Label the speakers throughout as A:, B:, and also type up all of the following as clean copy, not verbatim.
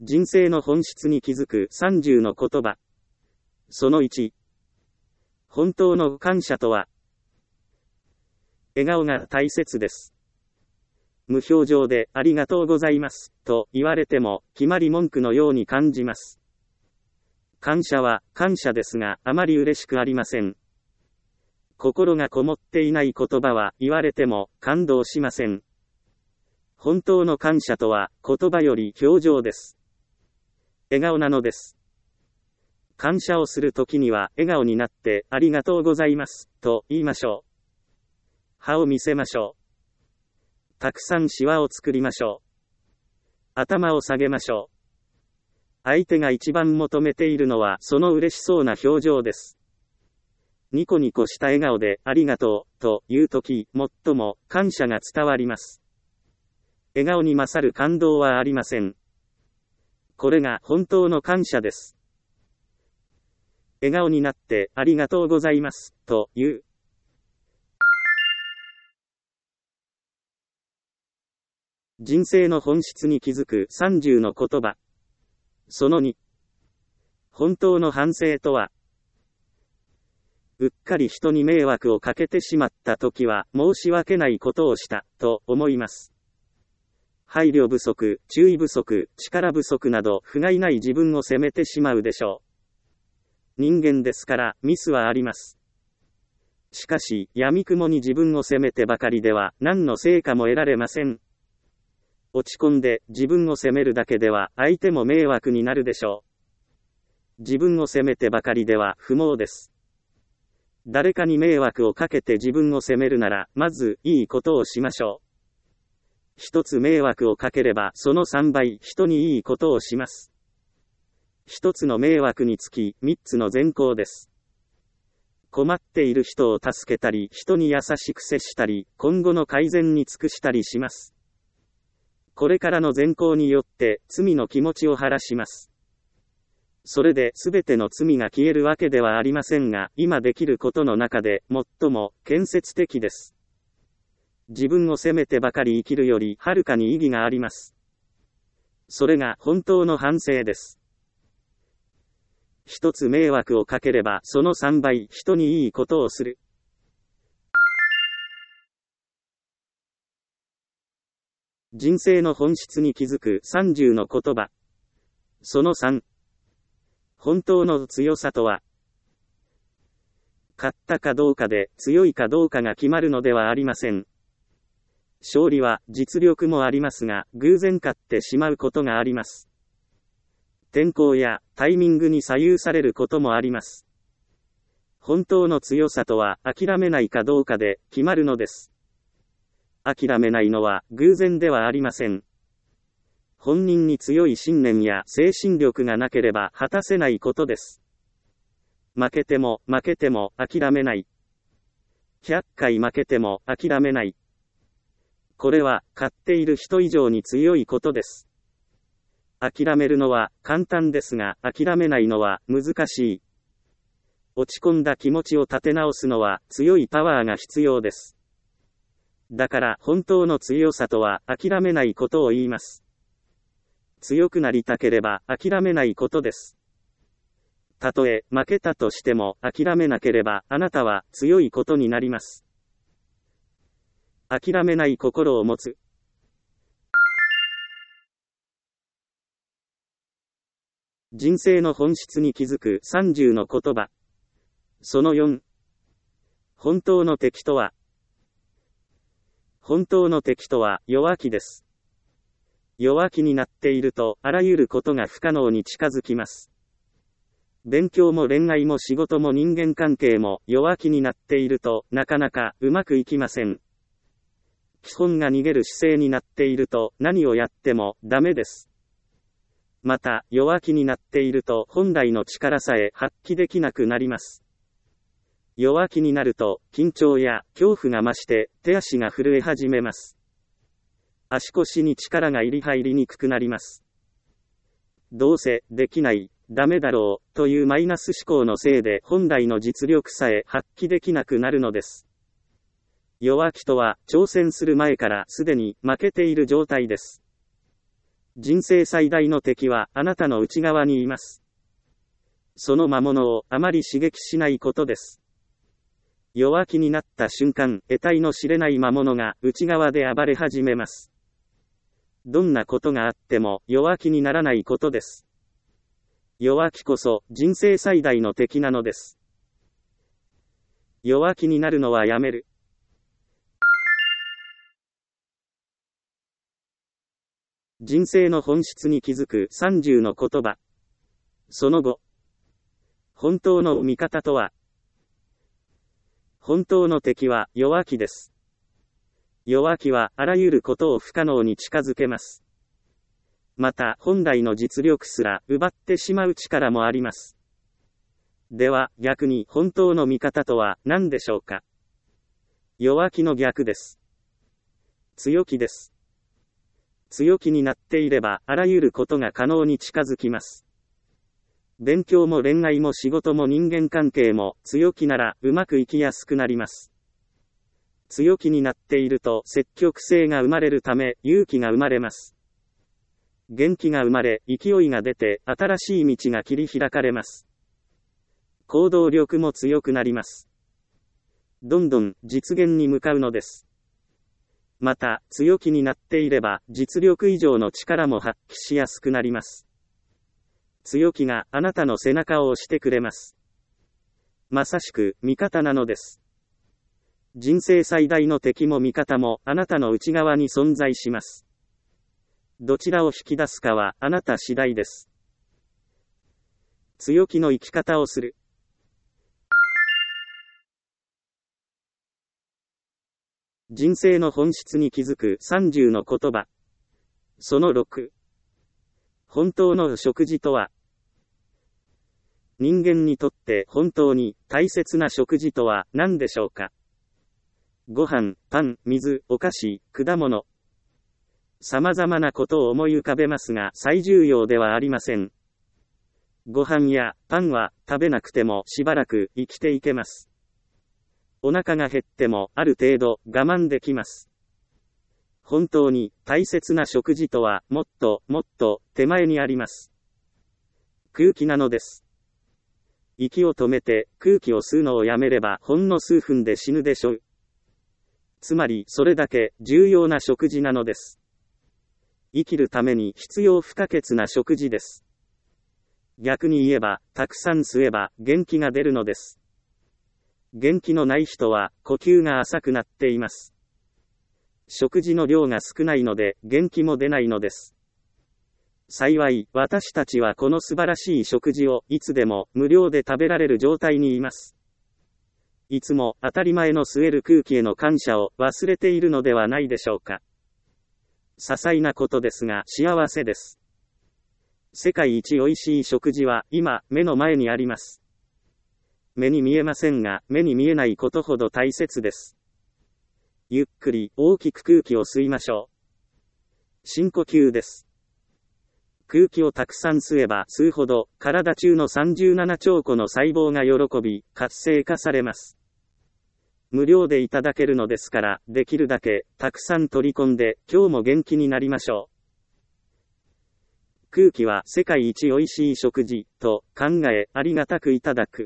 A: 人生の本質に気づく30の言葉。その1。本当の感謝とは。笑顔が大切です。無表情でありがとうございますと言われても決まり文句のように感じます。感謝は感謝ですがあまり嬉しくありません。心がこもっていない言葉は言われても感動しません。本当の感謝とは言葉より表情です。笑顔なのです。感謝をするときには笑顔になってありがとうございますと言いましょう。歯を見せましょう。たくさんシワを作りましょう。頭を下げましょう。相手が一番求めているのはその嬉しそうな表情です。ニコニコした笑顔でありがとうというとき、最も感謝が伝わります。笑顔に勝る感動はありません。これが本当の感謝です。笑顔になってありがとうございますという。人生の本質に気づく30の言葉。その2。本当の反省とは。うっかり人に迷惑をかけてしまったときは申し訳ないことをしたと思います。配慮不足、注意不足、力不足など不甲斐ない自分を責めてしまうでしょう。人間ですからミスはあります。しかし、闇雲に自分を責めてばかりでは何の成果も得られません。落ち込んで自分を責めるだけでは相手も迷惑になるでしょう。自分を責めてばかりでは不毛です。誰かに迷惑をかけて自分を責めるなら、まずいいことをしましょう。一つ迷惑をかければその3倍人にいいことをします。一つの迷惑につき3つの善行です。困っている人を助けたり、人に優しく接したり、今後の改善に尽くしたりします。これからの善行によって罪の気持ちを晴らします。それで全ての罪が消えるわけではありませんが、今できることの中で最も建設的です。自分を責めてばかり生きるよりはるかに意義があります。それが本当の反省です。一つ迷惑をかければその3倍人にいいことをする。人生の本質に気づく30の言葉。その3。本当の強さとは。勝ったかどうかで強いかどうかが決まるのではありません。勝利は実力もありますが、偶然勝ってしまうことがあります。天候やタイミングに左右されることもあります。本当の強さとは諦めないかどうかで決まるのです。諦めないのは偶然ではありません。本人に強い信念や精神力がなければ果たせないことです。負けても諦めない。100回負けても諦めない。これは勝っている人以上に強いことです。諦めるのは簡単ですが、諦めないのは難しい。落ち込んだ気持ちを立て直すのは強いパワーが必要です。だから本当の強さとは諦めないことを言います。強くなりたければ諦めないことです。たとえ負けたとしても諦めなければあなたは強いことになります。諦めない心を持つ。人生の本質に気づく30の言葉。その4。本当の敵とは。本当の敵とは弱気です。弱気になっているとあらゆることが不可能に近づきます。勉強も恋愛も仕事も人間関係も弱気になっているとなかなかうまくいきません。基本が逃げる姿勢になっていると何をやってもダメです。また弱気になっていると本来の力さえ発揮できなくなります。弱気になると緊張や恐怖が増して手足が震え始めます。足腰に力が入りにくくなります。どうせできない、ダメだろうというマイナス思考のせいで本来の実力さえ発揮できなくなるのです。弱気とは挑戦する前からすでに負けている状態です。 人生最大の敵はあなたの内側にいます。その魔物をあまり刺激しないことです。弱気になった瞬間、得体の知れない魔物が内側で暴れ始めます。どんなことがあっても弱気にならないことです。弱気こそ人生最大の敵なのです。弱気になるのはやめる。人生の本質に気づく30の言葉。その後、本当の味方とは、本当の敵は弱気です。弱気はあらゆることを不可能に近づけます。また本来の実力すら奪ってしまう力もあります。では逆に本当の味方とは何でしょうか。弱気の逆です。強気です。強気になっていればあらゆることが可能に近づきます。勉強も恋愛も仕事も人間関係も強気ならうまくいきやすくなります。強気になっていると積極性が生まれるため勇気が生まれます。元気が生まれ勢いが出て新しい道が切り開かれます。行動力も強くなります。どんどん実現に向かうのです。また強気になっていれば実力以上の力も発揮しやすくなります。強気があなたの背中を押してくれます。まさしく味方なのです。人生最大の敵も味方もあなたの内側に存在します。どちらを引き出すかはあなた次第です。強気の生き方をする。人生の本質に気づく30の言葉。その6。本当の食事とは。人間にとって本当に大切な食事とは何でしょうか。ご飯、パン、水、お菓子、果物。様々なことを思い浮かべますが最重要ではありません。ご飯やパンは食べなくてもしばらく生きていけます。お腹が減ってもある程度我慢できます。本当に大切な食事とはもっともっと手前にあります。空気なのです。息を止めて空気を吸うのをやめればほんの数分で死ぬでしょう。つまりそれだけ重要な食事なのです。生きるために必要不可欠な食事です。逆に言えばたくさん吸えば元気が出るのです。元気のない人は呼吸が浅くなっています。食事の量が少ないので元気も出ないのです。幸い私たちはこの素晴らしい食事をいつでも無料で食べられる状態にいます。いつも当たり前の吸える空気への感謝を忘れているのではないでしょうか。些細なことですが幸せです。世界一美味しい食事は今目の前にあります。目に見えませんが目に見えないことほど大切です。ゆっくり大きく空気を吸いましょう。深呼吸です。空気をたくさん吸えば吸うほど体中の37兆個の細胞が喜び活性化されます。無料でいただけるのですからできるだけたくさん取り込んで今日も元気になりましょう。空気は世界一美味しい食事と考えありがたくいただく。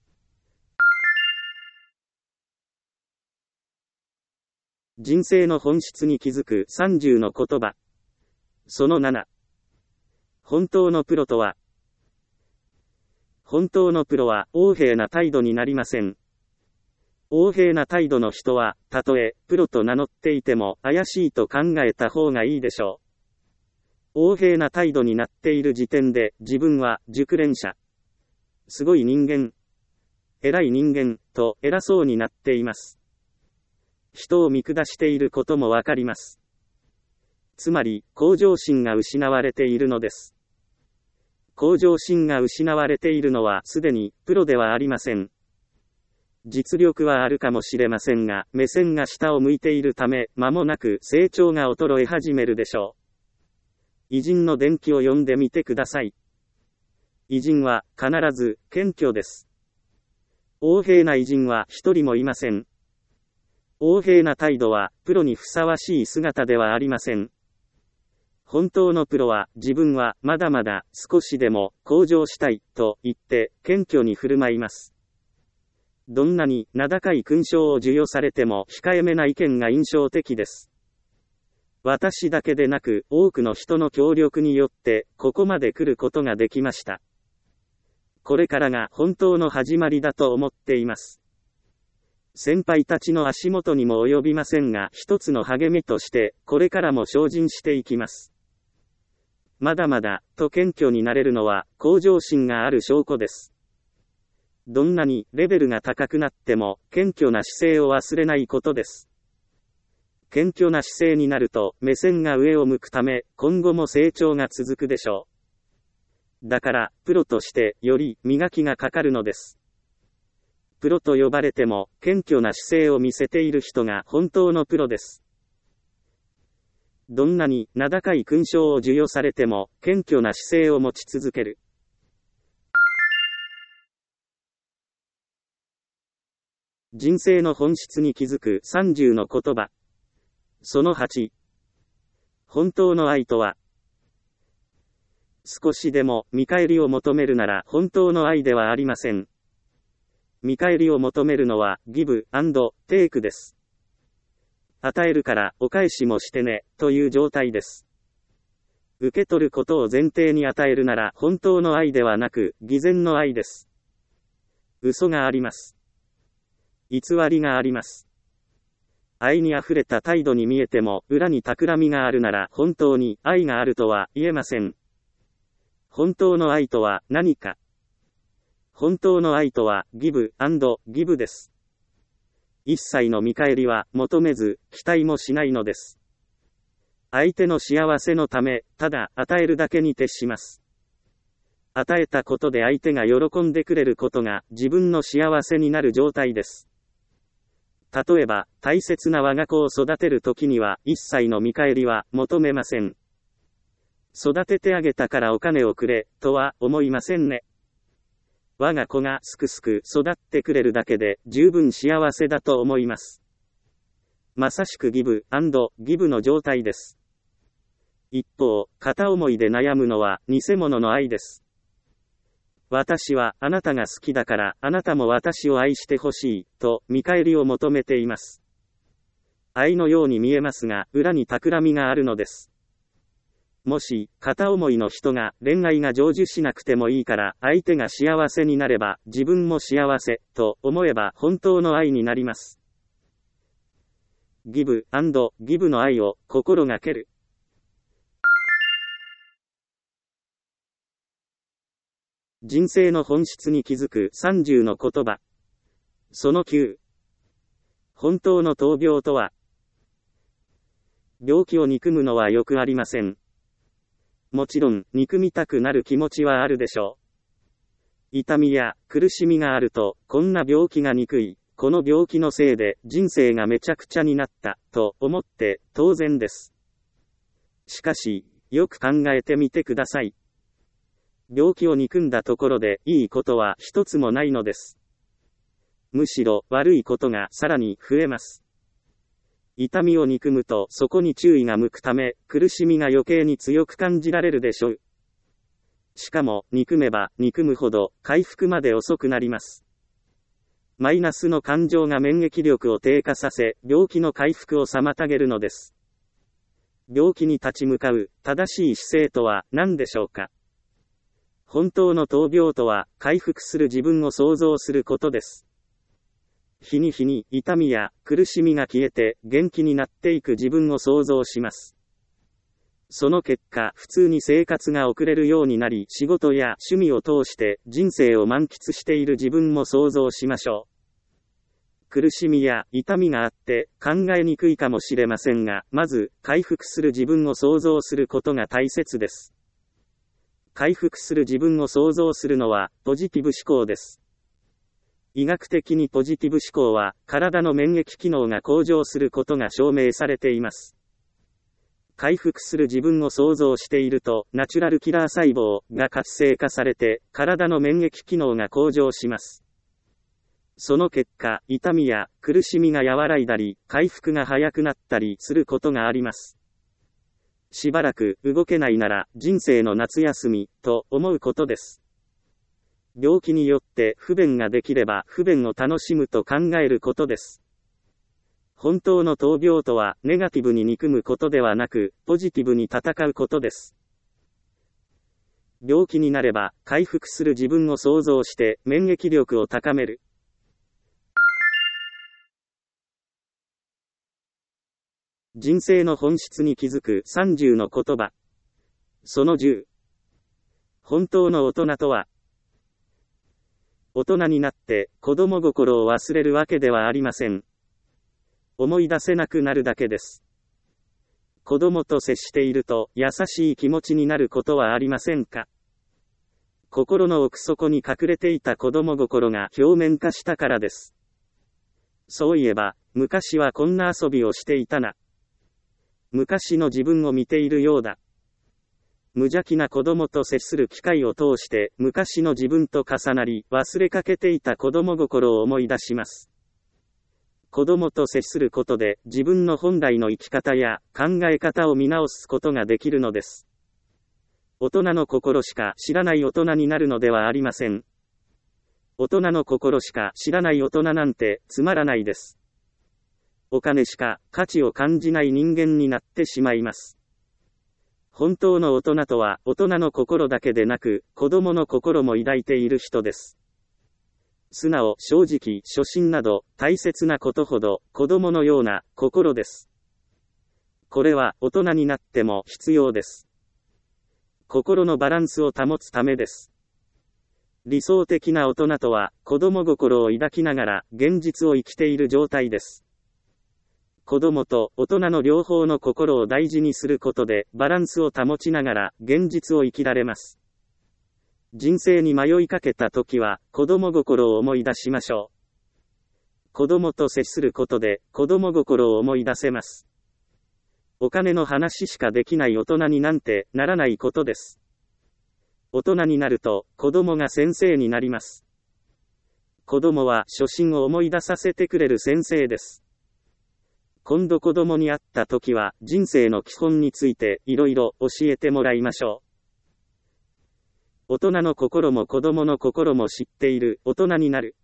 A: 人生の本質に気づく30の言葉。その7。本当のプロとは。本当のプロは横柄な態度になりません。横柄な態度の人は、たとえプロと名乗っていても怪しいと考えた方がいいでしょう。横柄な態度になっている時点で自分は熟練者。すごい人間。偉い人間と偉そうになっています。人を見下していることもわかります。つまり、向上心が失われているのです。向上心が失われているのはすでにプロではありません。実力はあるかもしれませんが、目線が下を向いているため、間もなく成長が衰え始めるでしょう。偉人の伝記を読んでみてください。偉人は必ず謙虚です。横柄な偉人は一人もいません。横柄な態度はプロにふさわしい姿ではありません。 本当のプロは自分はまだまだ少しでも向上したいと言って謙虚に振る舞います。どんなに名高い勲章を授与されても控えめな意見が印象的です。私だけでなく多くの人の協力によってここまで来ることができました。これからが本当の始まりだと思っています。先輩たちの足元にも及びませんが、一つの励みとしてこれからも精進していきます。まだまだと謙虚になれるのは向上心がある証拠です。どんなにレベルが高くなっても謙虚な姿勢を忘れないことです。謙虚な姿勢になると目線が上を向くため、今後も成長が続くでしょう。だからプロとしてより磨きがかかるのです。プロと呼ばれても謙虚な姿勢を見せている人が本当のプロです。どんなに名高い勲章を授与されても謙虚な姿勢を持ち続ける。人生の本質に気づく30の言葉。その8。本当の愛とは。少しでも見返りを求めるなら本当の愛ではありません。見返りを求めるのはギブアンドテイクです。与えるからお返しもしてねという状態です。受け取ることを前提に与えるなら本当の愛ではなく偽善の愛です。嘘があります。偽りがあります。愛にあふれた態度に見えても裏に企みがあるなら本当に愛があるとは言えません。本当の愛とは何か。本当の愛とはギブアンドギブです。一切の見返りは求めず期待もしないのです。相手の幸せのためただ与えるだけに徹します。与えたことで相手が喜んでくれることが自分の幸せになる状態です。例えば大切な我が子を育てるときには一切の見返りは求めません。育ててあげたからお金をくれとは思いませんね。我が子がすくすく育ってくれるだけで十分幸せだと思います。まさしくギブアンドギブの状態です。一方、片思いで悩むのは偽物の愛です。私はあなたが好きだからあなたも私を愛してほしいと見返りを求めています。愛のように見えますが裏に企みがあるのです。もし片思いの人が恋愛が成就しなくてもいいから相手が幸せになれば自分も幸せと思えば本当の愛になります。ギブアンドギブの愛を心がける。人生の本質に気づく30の言葉。その9。本当の闘病とは。病気を憎むのはよくありません。もちろん、憎みたくなる気持ちはあるでしょう。痛みや苦しみがあると、こんな病気が憎い、この病気のせいで人生がめちゃくちゃになった、と思って当然です。しかし、よく考えてみてください。病気を憎んだところでいいことは一つもないのです。むしろ悪いことがさらに増えます。痛みを憎むとそこに注意が向くため、苦しみが余計に強く感じられるでしょう。しかも、憎めば憎むほど回復まで遅くなります。マイナスの感情が免疫力を低下させ、病気の回復を妨げるのです。病気に立ち向かう正しい姿勢とは何でしょうか。本当の闘病とは、回復する自分を想像することです。日に日に痛みや苦しみが消えて元気になっていく自分を想像します。その結果、普通に生活が送れるようになり、仕事や趣味を通して人生を満喫している自分も想像しましょう。苦しみや痛みがあって考えにくいかもしれませんが、まず回復する自分を想像することが大切です。回復する自分を想像するのはポジティブ思考です。医学的にポジティブ思考は体の免疫機能が向上することが証明されています。回復する自分を想像しているとナチュラルキラー細胞が活性化されて体の免疫機能が向上します。その結果、痛みや苦しみが和らいだり回復が早くなったりすることがあります。 しばらく動けないなら人生の夏休み、と思うことです。病気によって不便ができれば不便を楽しむと考えることです。本当の闘病とはネガティブに憎むことではなく、ポジティブに戦うことです。病気になれば回復する自分を想像して免疫力を高める。人生の本質に気づく30の言葉。その10。本当の大人とは。大人になって子供心を忘れるわけではありません。思い出せなくなるだけです。子供と接していると優しい気持ちになることはありませんか？心の奥底に隠れていた子供心が表面化したからです。そういえば、昔はこんな遊びをしていたな。昔の自分を見ているようだ。無邪気な子供と接する機会を通して昔の自分と重なり忘れかけていた子供心を思い出します。子供と接することで自分の本来の生き方や考え方を見直すことができるのです。大人の心しか知らない大人になるのではありません。大人の心しか知らない大人なんてつまらないです。お金しか価値を感じない人間になってしまいます。本当の大人とは大人の心だけでなく子供の心も抱いている人です。素直、正直、初心など大切なことほど子供のような心です。これは大人になっても必要です。心のバランスを保つためです。理想的な大人とは子供心を抱きながら現実を生きている状態です。子供と大人の両方の心を大事にすることでバランスを保ちながら現実を生きられます。人生に迷いかけた時は子供心を思い出しましょう。子供と接することで子供心を思い出せます。お金の話しかできない大人になんてならないことです。大人になると子供が先生になります。子供は初心を思い出させてくれる先生です。今度子供に会った時は人生の基本についていろいろ教えてもらいましょう。大人の心も子供の心も知っている大人になる。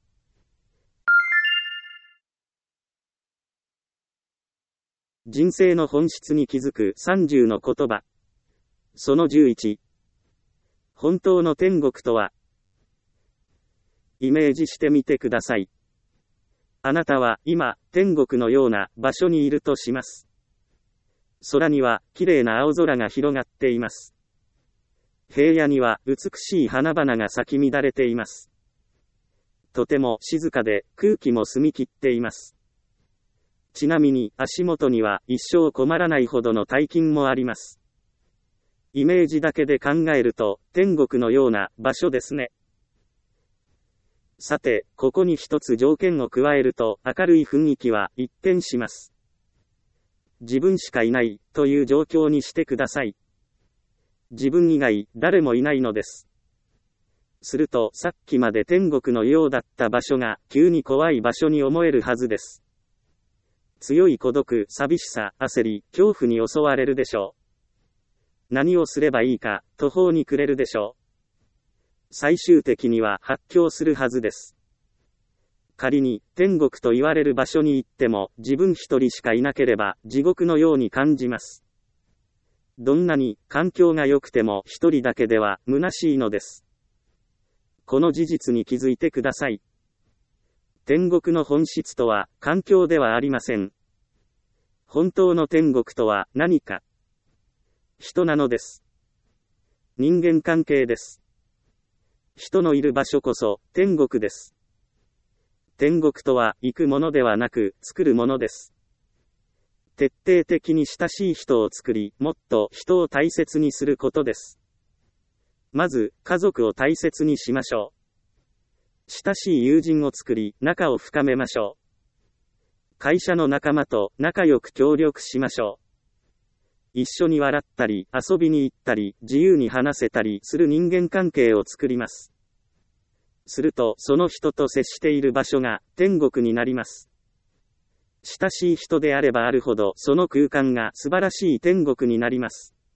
A: 人生の本質に気づく30の言葉。その11。本当の天国とは。イメージしてみてください。あなたは今、天国のような場所にいるとします。空には綺麗な青空が広がっています。平野には美しい花々が咲き乱れています。とても静かで空気も澄み切っています。ちなみに足元には一生困らないほどの大金もあります。イメージだけで考えると天国のような場所ですね。さて、ここに一つ条件を加えると明るい雰囲気は一変します。自分しかいないという状況にしてください。自分以外誰もいないのです。するとさっきまで天国のようだった場所が急に怖い場所に思えるはずです。強い孤独、寂しさ、焦り、恐怖に襲われるでしょう。何をすればいいか途方に暮れるでしょう。最終的には発狂するはずです。仮に天国と言われる場所に行っても自分一人しかいなければ地獄のように感じます。どんなに環境が良くても一人だけでは虚しいのです。この事実に気づいてください。天国の本質とは環境ではありません。本当の天国とは何か。人なのです。人間関係です。人のいる場所こそ天国です。天国とは行くものではなく作るものです。徹底的に親しい人を作り、もっと人を大切にすることです。まず、家族を大切にしましょう。親しい友人を作り、仲を深めましょう。会社の仲間と仲良く協力しましょう。一緒に笑ったり、遊びに行ったり、自由に話せたりする人間関係を作ります。すると、その人と接している場所が天国になります。親しい人であればあるほど、その空間が素晴らしい天国になります。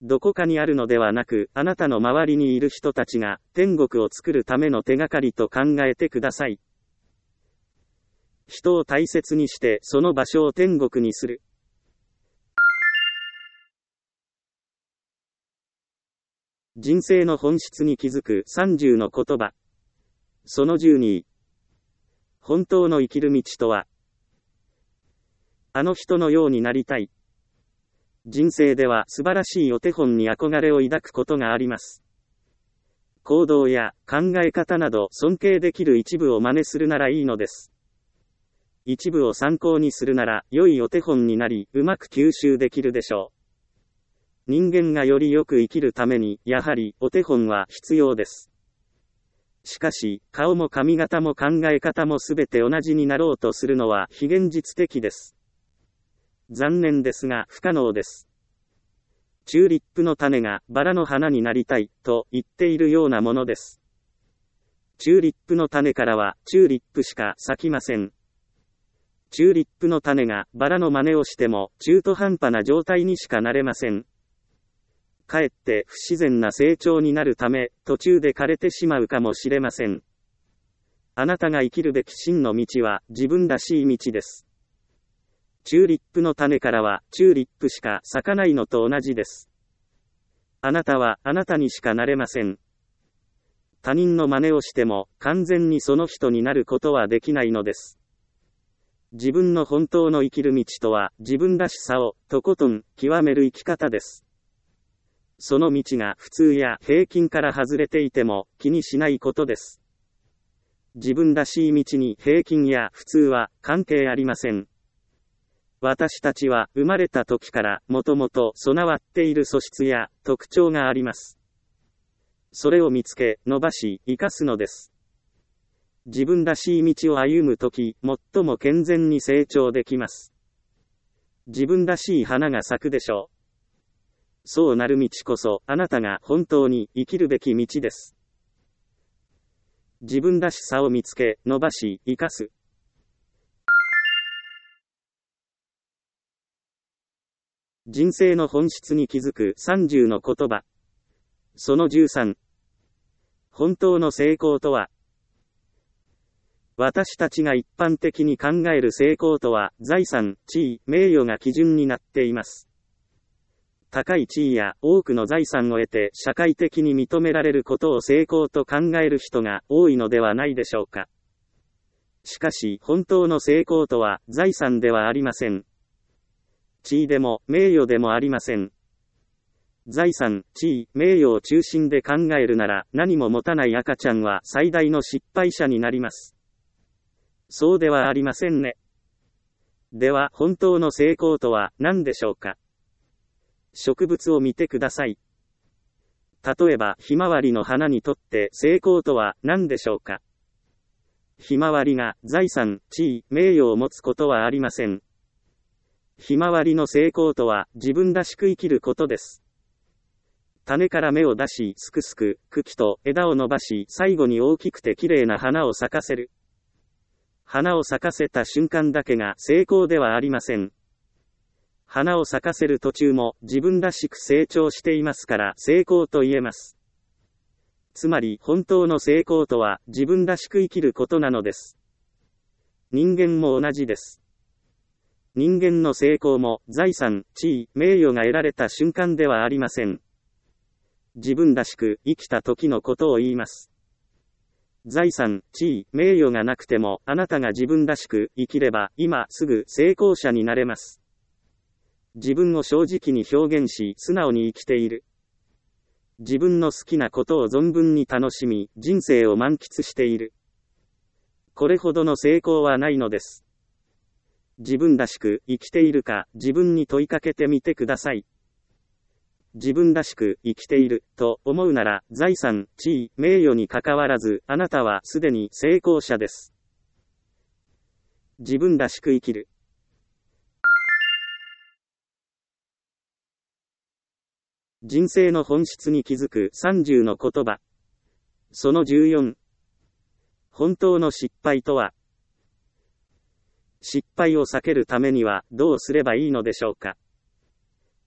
A: どこかにあるのではなく、あなたの周りにいる人たちが、天国を作るための手がかりと考えてください。人を大切にして、その場所を天国にする。人生の本質に気づく30の言葉。その12。本当の生きる道とは、あの人のようになりたい。人生では素晴らしいお手本に憧れを抱くことがあります。行動や考え方など尊敬できる一部を真似するならいいのです。一部を参考にするなら良いお手本になり、うまく吸収できるでしょう。人間がよりよく生きるために、やはりお手本は必要です。しかし、顔も髪型も考え方もすべて同じになろうとするのは非現実的です。残念ですが不可能です。チューリップの種がバラの花になりたいと言っているようなものです。チューリップの種からはチューリップしか咲きません。チューリップの種がバラの真似をしても中途半端な状態にしかなれません。かえって不自然な成長になるため途中で枯れてしまうかもしれません。あなたが生きるべき真の道は自分らしい道です。チューリップの種からはチューリップしか咲かないのと同じです。あなたはあなたにしかなれません。他人の真似をしても完全にその人になることはできないのです。自分の本当の生きる道とは自分らしさをとことん極める生き方です。その道が普通や平均から外れていても気にしないことです。自分らしい道に平均や普通は関係ありません。私たちは生まれた時からもともと備わっている素質や特徴があります。それを見つけ、伸ばし、生かすのです。自分らしい道を歩むとき、最も健全に成長できます。自分らしい花が咲くでしょう。そうなる道こそ、あなたが本当に生きるべき道です。自分らしさを見つけ、伸ばし、生かす。人生の本質に気づく30の言葉。その13。本当の成功とは、私たちが一般的に考える成功とは、財産、地位、名誉が基準になっています。高い地位や多くの財産を得て社会的に認められることを成功と考える人が多いのではないでしょうか。しかし、本当の成功とは財産ではありません。地位でも名誉でもありません。財産、地位、名誉を中心で考えるなら何も持たない赤ちゃんは最大の失敗者になります。そうではありませんね。では本当の成功とは何でしょうか。植物を見てください。例えばひまわりの花にとって成功とは何でしょうか。ひまわりが財産、地位、名誉を持つことはありません。ひまわりの成功とは自分らしく生きることです。種から芽を出し、すくすく、茎と枝を伸ばし、最後に大きくて綺麗な花を咲かせる。花を咲かせた瞬間だけが成功ではありません。花を咲かせる途中も自分らしく成長していますから成功と言えます。つまり本当の成功とは自分らしく生きることなのです。人間も同じです。人間の成功も財産、地位、名誉が得られた瞬間ではありません。自分らしく生きた時のことを言います。財産、地位、名誉がなくてもあなたが自分らしく生きれば今すぐ成功者になれます。自分を正直に表現し素直に生きている。自分の好きなことを存分に楽しみ人生を満喫している。これほどの成功はないのです。自分らしく生きているか自分に問いかけてみてください。自分らしく生きていると思うなら財産、地位、名誉にかかわらずあなたはすでに成功者です。自分らしく生きる。人生の本質に気づく30の言葉。その14。本当の失敗とは。失敗を避けるためにはどうすればいいのでしょうか。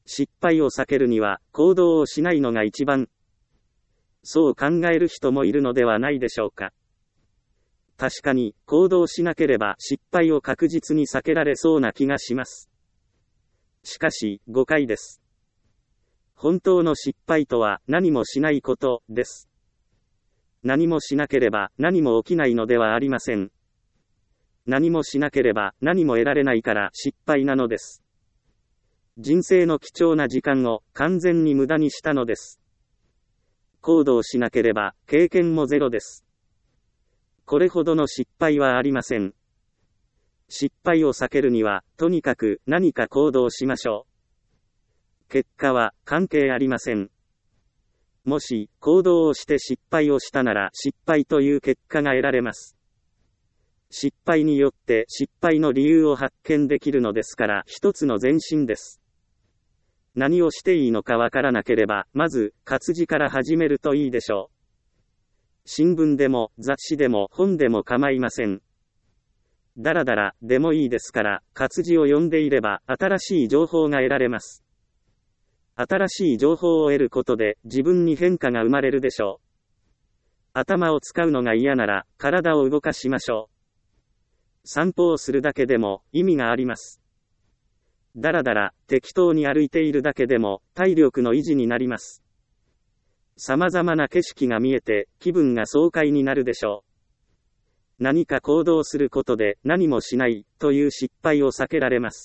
A: 失敗を避けるには行動をしないのが一番。そう考える人もいるのではないでしょうか。確かに行動しなければ失敗を確実に避けられそうな気がします。しかし誤解です。本当の失敗とは何もしないことです。何もしなければ何も起きないのではありません。何もしなければ何も得られないから失敗なのです。人生の貴重な時間を完全に無駄にしたのです。行動しなければ経験もゼロです。これほどの失敗はありません。失敗を避けるには、とにかく何か行動しましょう。結果は関係ありません。もし行動をして失敗をしたなら失敗という結果が得られます。失敗によって失敗の理由を発見できるのですから一つの前進です。何をしていいのかわからなければ、まず活字から始めるといいでしょう。新聞でも雑誌でも本でも構いません。だらだらでもいいですから、活字を読んでいれば新しい情報が得られます。新しい情報を得ることで自分に変化が生まれるでしょう。頭を使うのが嫌なら体を動かしましょう。散歩をするだけでも意味があります。だらだら適当に歩いているだけでも体力の維持になります。様々な景色が見えて気分が爽快になるでしょう。何か行動することで何もしないという失敗を避けられます。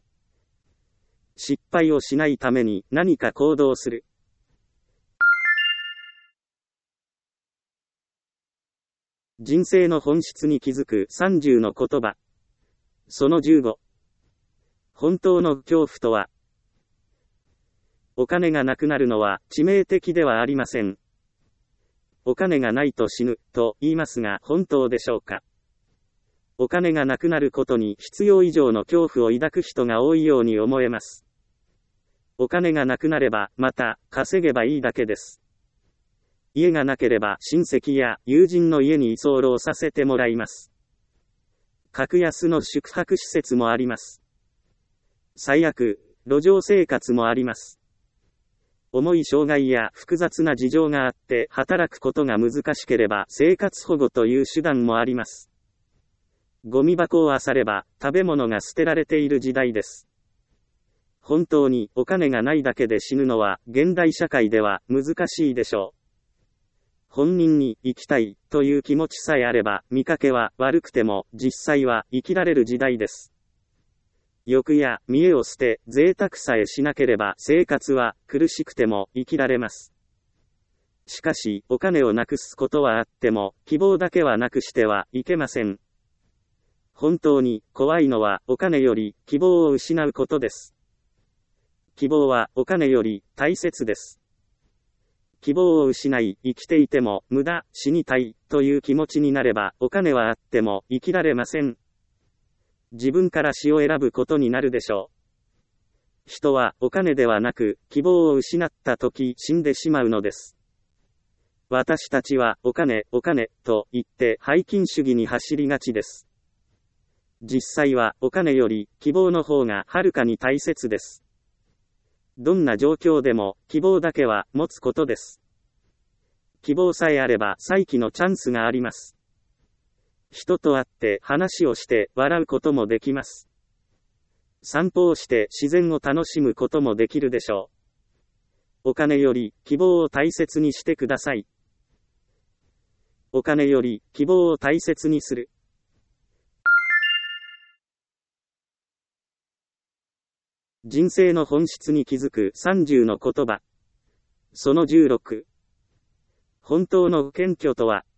A: 失敗をしないために何か行動する。人生の本質に気づく30の言葉。その15。本当の恐怖とは。お金がなくなるのは致命的ではありません。お金がないと死ぬと言いますが本当でしょうか。お金がなくなることに必要以上の恐怖を抱く人が多いように思えます。お金がなくなればまた稼げばいいだけです。家がなければ親戚や友人の家に居候させてもらいます。格安の宿泊施設もあります。最悪、路上生活もあります。重い障害や複雑な事情があって働くことが難しければ生活保護という手段もあります。ゴミ箱を漁れば食べ物が捨てられている時代です。本当にお金がないだけで死ぬのは現代社会では難しいでしょう。本人に生きたいという気持ちさえあれば見かけは悪くても実際は生きられる時代です。欲や見栄を捨て贅沢さえしなければ生活は苦しくても生きられます。しかしお金をなくすことはあっても希望だけはなくしてはいけません。本当に怖いのはお金より希望を失うことです。希望はお金より大切です。希望を失い生きていても無駄、死にたいという気持ちになればお金はあっても生きられません。自分から死を選ぶことになるでしょう。人はお金ではなく希望を失った時死んでしまうのです。私たちはお金と言って拝金主義に走りがちです。実際はお金より希望の方がはるかに大切です。どんな状況でも希望だけは持つことです。希望さえあれば再起のチャンスがあります。人と会って話をして笑うこともできます。散歩をして自然を楽しむこともできるでしょう。お金より希望を大切にしてください。お金より希望を大切にする。人生の本質に気づく30の言葉。その16。本当の謙虚とは。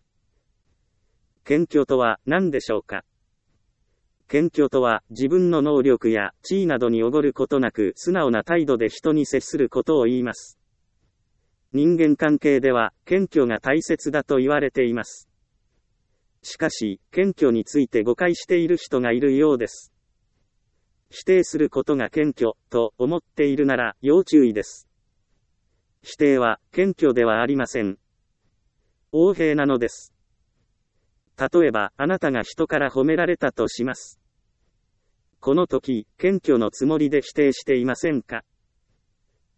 A: 謙虚とは何でしょうか。謙虚とは自分の能力や地位などにおごることなく素直な態度で人に接することを言います。人間関係では謙虚が大切だと言われています。しかし、謙虚について誤解している人がいるようです。否定することが謙虚と思っているなら要注意です。否定は謙虚ではありません。横柄なのです。例えばあなたが人から褒められたとします。この時、謙虚のつもりで否定していませんか。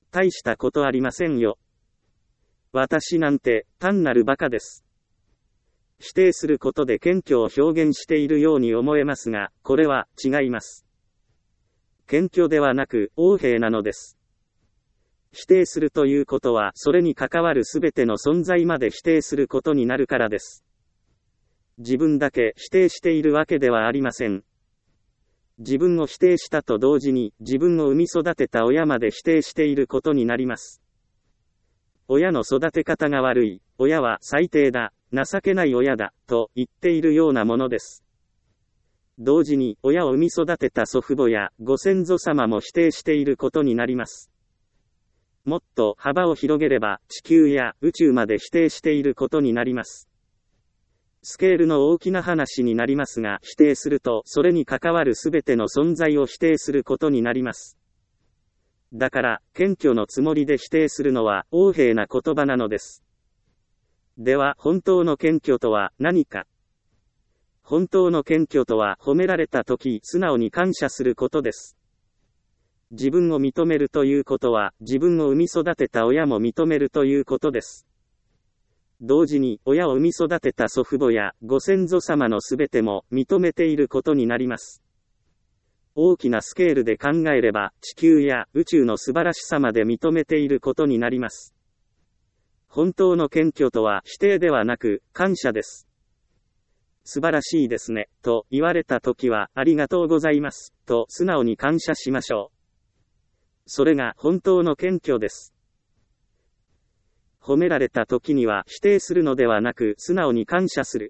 A: 大したことありませんよ。私なんて、単なる馬鹿です。否定することで謙虚を表現しているように思えますが、これは違います。謙虚ではなく、横柄なのです。否定するということは、それに関わるすべての存在まで否定することになるからです。自分だけ否定しているわけではありません。自分を否定したと同時に、自分を産み育てた親まで否定していることになります。親の育て方が悪い、親は最低だ、情けない親だ、と言っているようなものです。同時に、親を産み育てた祖父母やご先祖様も否定していることになります。もっと幅を広げれば、地球や宇宙まで否定していることになります。スケールの大きな話になりますが、否定すると、それに関わるすべての存在を否定することになります。だから、謙虚のつもりで否定するのは、横柄な言葉なのです。では、本当の謙虚とは何か。本当の謙虚とは、褒められたとき、素直に感謝することです。自分を認めるということは、自分を産み育てた親も認めるということです。同時に、親を産み育てた祖父母やご先祖様のすべても認めていることになります。大きなスケールで考えれば、地球や宇宙の素晴らしさまで認めていることになります。本当の謙虚とは否定ではなく、感謝です。素晴らしいですね、と言われたときは、ありがとうございます、と素直に感謝しましょう。それが本当の謙虚です。褒められたときには否定するのではなく、素直に感謝する。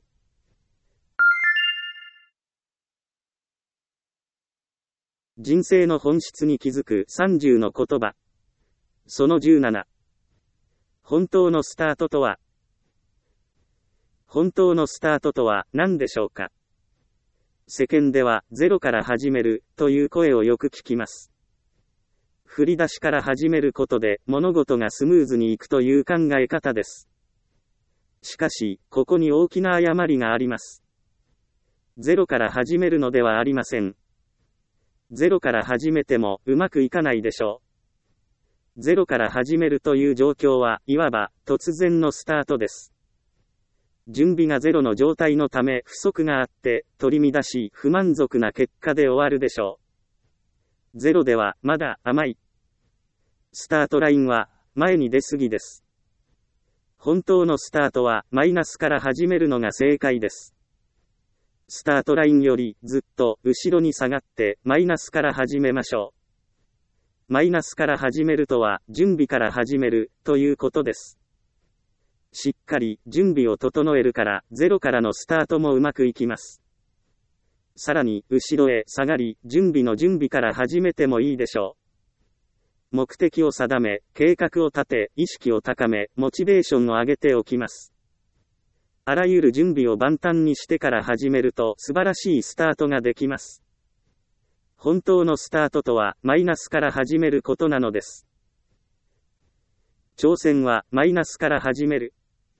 A: 人生の本質に気づく30の言葉。その17。本当のスタートとは。本当のスタートとは何でしょうか。世間ではゼロから始めるという声をよく聞きます。振り出しから始めることで物事がスムーズにいくという考え方です。しかし、ここに大きな誤りがあります。ゼロから始めるのではありません。ゼロから始めてもうまくいかないでしょう。ゼロから始めるという状況はいわば突然のスタートです。準備がゼロの状態のため不足があって取り乱し不満足な結果で終わるでしょう。ゼロではまだ甘い。スタートラインは前に出過ぎです。本当のスタートはマイナスから始めるのが正解です。スタートラインよりずっと後ろに下がってマイナスから始めましょう。マイナスから始めるとは準備から始めるということです。しっかり準備を整えるからゼロからのスタートもうまくいきます。さらに後ろへ下がり準備の準備から始めてもいいでしょう。目的を定め、計画を立て、意識を高め、モチベーションを上げておきます。あらゆる準備を万端にしてから始めると素晴らしいスタートができます。本当のスタートとはマイナスから始めることなのです。挑戦はマイナスから始める。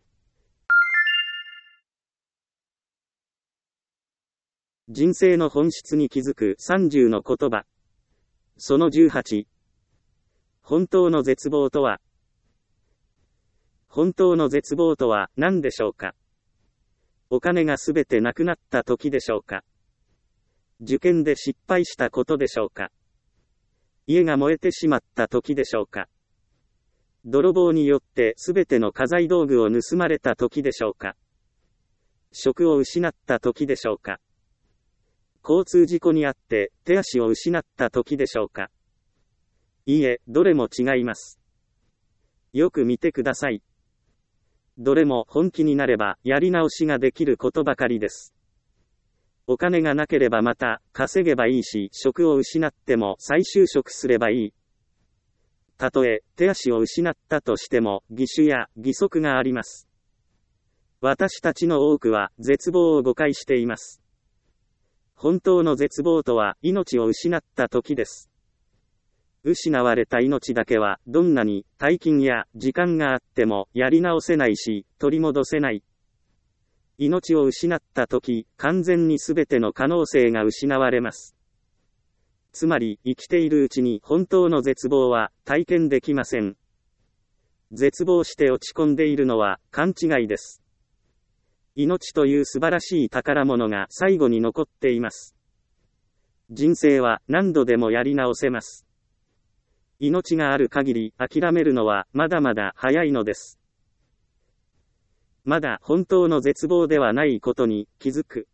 A: 人生の本質に気づく30の言葉。その18。本当の絶望とは。本当の絶望とは何でしょうか。お金がすべてなくなった時でしょうか。受験で失敗したことでしょうか。家が燃えてしまった時でしょうか。泥棒によってすべての家財道具を盗まれた時でしょうか。職を失った時でしょうか。交通事故にあって手足を失った時でしょうか。いいえ、どれも違います。よく見てください。どれも本気になればやり直しができることばかりです。お金がなければまた稼げばいいし、職を失っても再就職すればいい。たとえ手足を失ったとしても義手や義足があります。私たちの多くは絶望を誤解しています。本当の絶望とは命を失った時です。失われた命だけはどんなに大金や時間があってもやり直せないし取り戻せない。命を失った時、完全にすべての可能性が失われます。 つまり、生きているうちに本当の絶望は体験できません。絶望して落ち込んでいるのは勘違いです。命という素晴らしい宝物が最後に残っています。人生は何度でもやり直せます。命がある限り諦めるのはまだまだ早いのです。まだ本当の絶望ではないことに気づく。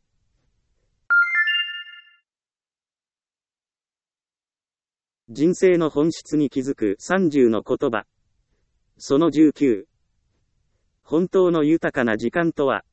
A: 人生の本質に気づく30の言葉。その19。本当の豊かな時間とは。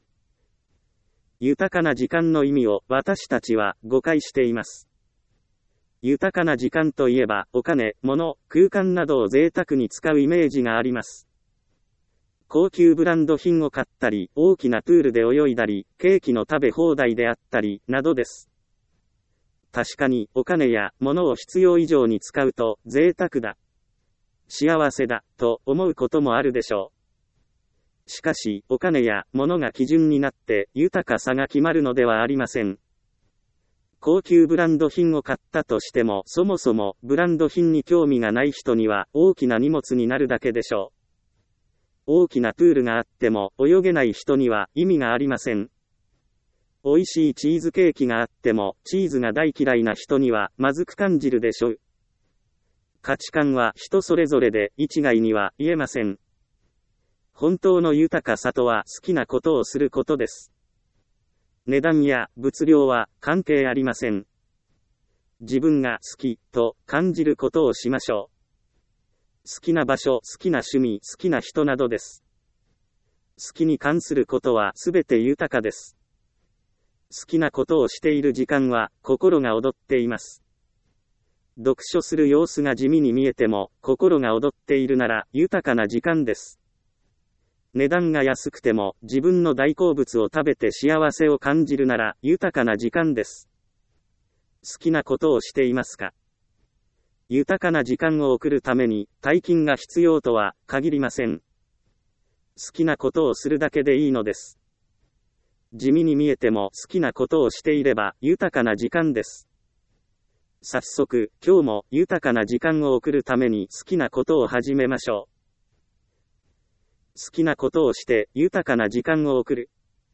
A: 豊かな時間の意味を私たちは誤解しています。豊かな時間といえばお金、物、空間などを贅沢に使うイメージがあります。高級ブランド品を買ったり、大きなプールで泳いだり、ケーキの食べ放題であったり、などです。確かにお金や物を必要以上に使うと贅沢だ、幸せだと思うこともあるでしょう。しかしお金や物が基準になって豊かさが決まるのではありません。高級ブランド品を買ったとしてもそもそもブランド品に興味がない人には大きな荷物になるだけでしょう。大きなプールがあっても泳げない人には意味がありません。美味しいチーズケーキがあっても、チーズが大嫌いな人にはまずく感じるでしょう。価値観は人それぞれで一概には言えません。本当の豊かさとは好きなことをすることです。値段や物量は関係ありません。自分が好きと感じることをしましょう。好きな場所、好きな趣味、好きな人などです。好きに関することはすべて豊かです。好きなことをしている時間は心が躍っています。読書する様子が地味に見えても心が躍っているなら豊かな時間です。値段が安くても自分の大好物を食べて幸せを感じるなら豊かな時間です。好きなことをしていますか？豊かな時間を送るために大金が必要とは限りません。好きなことをするだけでいいのです。地味に見えても好きなことをしていれば豊かな時間です。早速、今日も豊かな時間を送るために好きなことを始めましょう。好きなことをして豊かな時間を送る。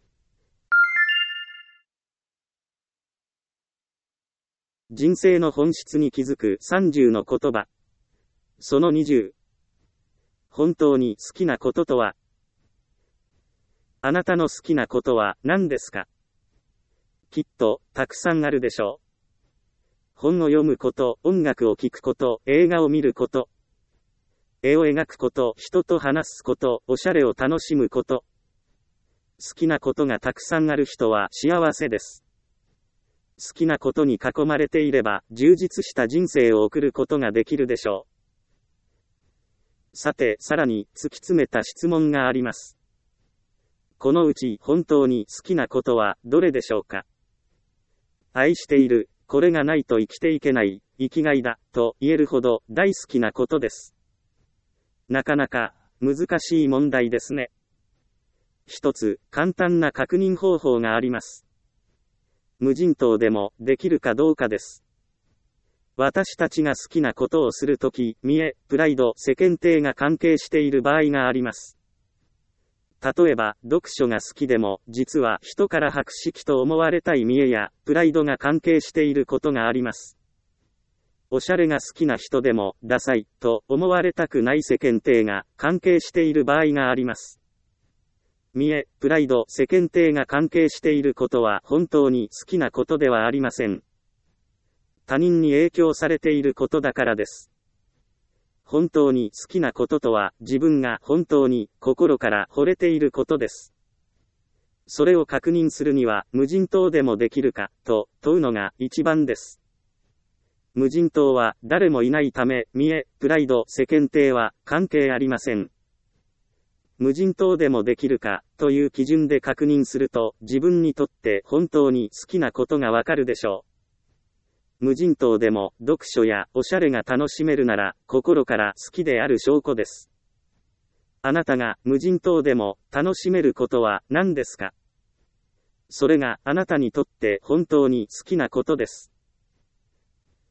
A: 人生の本質に気づく30の言葉。その20。本当に好きなこととは。あなたの好きなことは何ですか？きっと、たくさんあるでしょう。本を読むこと、音楽を聴くこと、映画を見ること、絵を描くこと、人と話すこと、おしゃれを楽しむこと。好きなことがたくさんある人は幸せです。好きなことに囲まれていれば、充実した人生を送ることができるでしょう。さて、さらに、突き詰めた質問があります。このうち本当に好きなことはどれでしょうか？愛している、これがないと生きていけない、生きがいだ、と言えるほど大好きなことです。なかなか難しい問題ですね。一つ簡単な確認方法があります。無人島でもできるかどうかです。私たちが好きなことをするとき、見栄、プライド、世間体が関係している場合があります。例えば、読書が好きでも、実は人から博識と思われたい見栄や、プライドが関係していることがあります。おしゃれが好きな人でも、ダサい、と思われたくない世間体が関係している場合があります。見栄、プライド、世間体が関係していることは本当に好きなことではありません。他人に影響されていることだからです。本当に好きなこととは、自分が本当に心から惚れていることです。それを確認するには、無人島でもできるか、と問うのが一番です。無人島は誰もいないため、見栄、プライド、世間体は関係ありません。無人島でもできるか、という基準で確認すると、自分にとって本当に好きなことがわかるでしょう。無人島でも読書やおしゃれが楽しめるなら心から好きである証拠です。あなたが無人島でも楽しめることは何ですか？それがあなたにとって本当に好きなことです。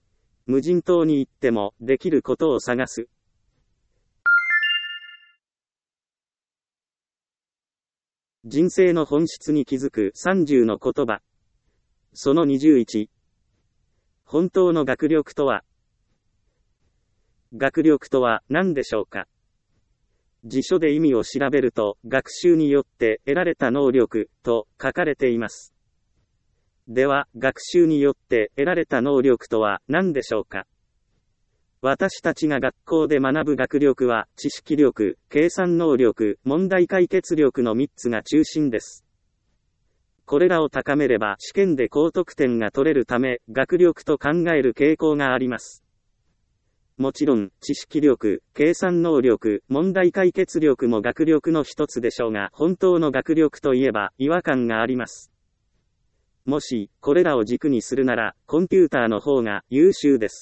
A: 無人島に行ってもできることを探す。人生の本質に気づく30の言葉。その21。本当の学力とは。学力とは何でしょうか。辞書で意味を調べると、学習によって得られた能力と書かれています。では、学習によって得られた能力とは何でしょうか。私たちが学校で学ぶ学力は、知識力、計算能力、問題解決力の3つが中心です。これらを高めれば試験で高得点が取れるため、学力と考える傾向があります。もちろん、知識力、計算能力、問題解決力も学力の一つでしょうが、本当の学力といえば違和感があります。もし、これらを軸にするなら、コンピューターの方が優秀です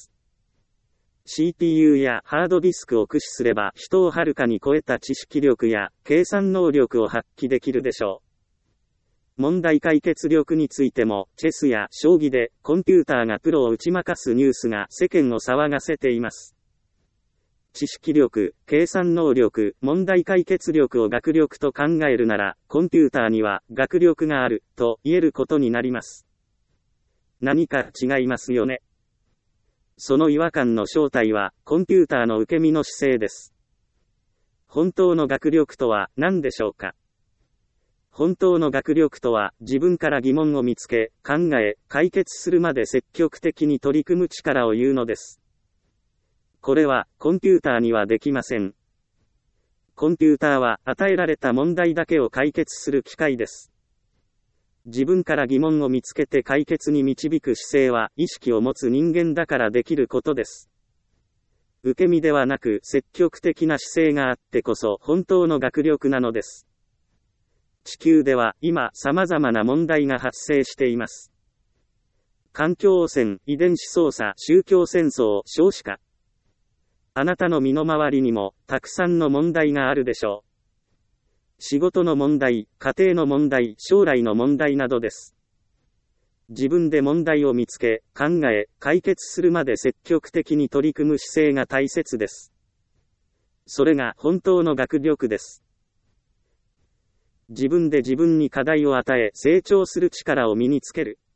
A: 。CPU やハードディスクを駆使すれば、人をはるかに超えた知識力や計算能力を発揮できるでしょう。問題解決力についても、チェスや将棋でコンピューターがプロを打ち負かすニュースが世間を騒がせています。知識力、計算能力、問題解決力を学力と考えるなら、コンピューターには学力があると言えることになります。何か違いますよね。その違和感の正体は、コンピューターの受け身の姿勢です。本当の学力とは何でしょうか。本当の学力とは、自分から疑問を見つけ、考え、解決するまで積極的に取り組む力を言うのです。これは、コンピューターにはできません。コンピューターは、与えられた問題だけを解決する機械です。自分から疑問を見つけて解決に導く姿勢は、意識を持つ人間だからできることです。受け身ではなく、積極的な姿勢があってこそ、本当の学力なのです。地球では今様々な問題が発生しています。環境汚染、遺伝子操作、宗教戦争、少子化。あなたの身の回りにもたくさんの問題があるでしょう。仕事の問題、家庭の問題、将来の問題などです。自分で問題を見つけ、考え、解決するまで積極的に取り組む姿勢が大切です。それが本当の学力です。自分で自分に課題を与え、成長する力を身につける。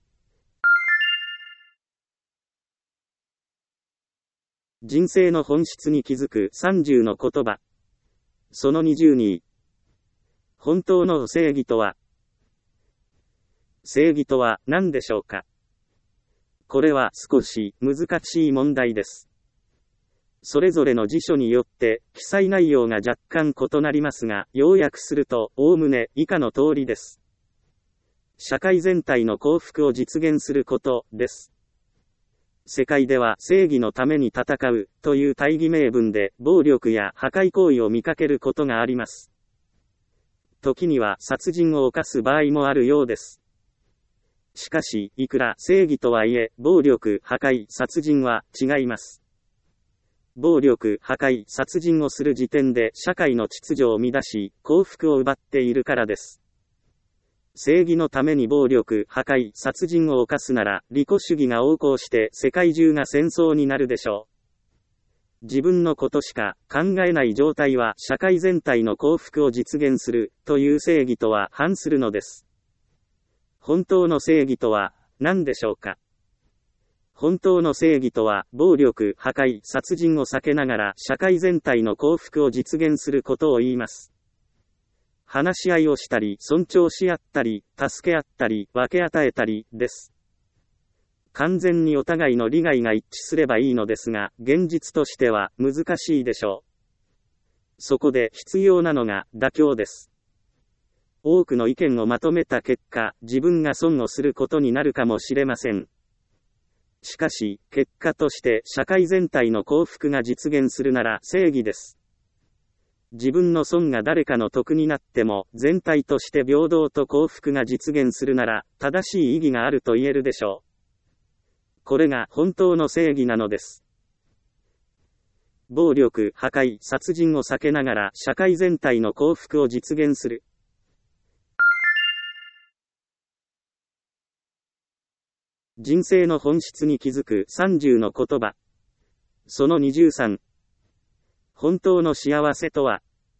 A: 人生の本質に気づく30の言葉。その22。本当の正義とは。正義とは何でしょうか。これは少し難しい問題です。それぞれの辞書によって記載内容が若干異なりますが、要約するとおおむね以下の通りです。社会全体の幸福を実現することです。世界では正義のために戦うという大義名分で暴力や破壊行為を見かけることがあります。時には殺人を犯す場合もあるようです。しかし、いくら正義とはいえ、暴力、破壊、殺人は違います。暴力、破壊、殺人をする時点で社会の秩序を乱し、幸福を奪っているからです。正義のために暴力、破壊、殺人を犯すなら、利己主義が横行して世界中が戦争になるでしょう。自分のことしか考えない状態は社会全体の幸福を実現するという正義とは反するのです。本当の正義とは何でしょうか。本当の正義とは、暴力、破壊、殺人を避けながら社会全体の幸福を実現することを言います。話し合いをしたり、尊重し合ったり、助け合ったり、分け与えたり、です。完全にお互いの利害が一致すればいいのですが、現実としては難しいでしょう。そこで必要なのが妥協です。多くの意見をまとめた結果、自分が損をすることになるかもしれません。しかし、結果として社会全体の幸福が実現するなら正義です。自分の損が誰かの得になっても、全体として平等と幸福が実現するなら、正しい意義があると言えるでしょう。これが本当の正義なのです。暴力、破壊、殺人を避けながら社会全体の幸福を実現する。 人生の本質に気づく30の言葉。その23。本当の幸せとは。